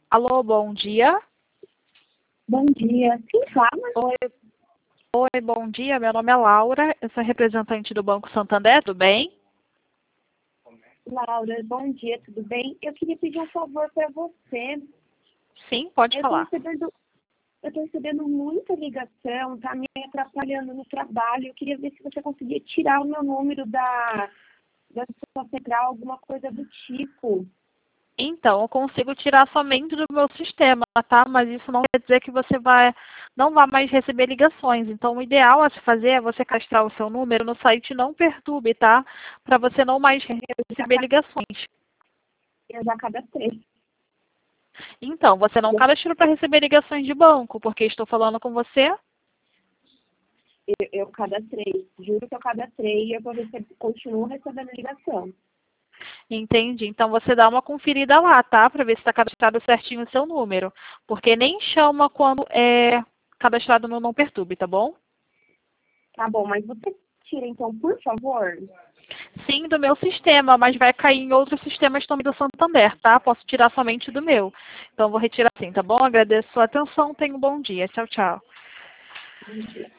Alô, bom dia. Bom dia. Quem fala? Oi, bom dia. Meu nome é Laura. Eu sou representante do Banco Santander, tudo bem? Laura, bom dia, tudo bem? Eu queria pedir um favor para você. Sim, pode Eu falar. estou recebendo muita ligação, tá me atrapalhando no trabalho. Eu queria ver se você conseguia tirar o meu número da sua central, alguma coisa do tipo. Então, eu consigo tirar somente do meu sistema, tá? Mas isso não quer dizer que você não vai mais receber ligações. Então, o ideal a se fazer é você cadastrar o seu número no site Não Perturbe, tá? Para você não mais receber ligações. Eu já cadastrei. Então, você não cadastrou para receber ligações de banco, porque estou falando com você. Eu cadastrei. Juro que eu cadastrei e continuo recebendo ligação. Entendi. Então você dá uma conferida lá, tá? Para ver se está cadastrado certinho o seu número. Porque nem chama quando é cadastrado no Não Perturbe, tá bom? Tá bom, mas você tira então, por favor? Sim, do meu sistema, mas vai cair em outros sistemas também do Santander, tá? Posso tirar somente do meu. Então vou retirar sim, tá bom? Agradeço a sua atenção. Tenha um bom dia. Tchau, tchau. Bom dia.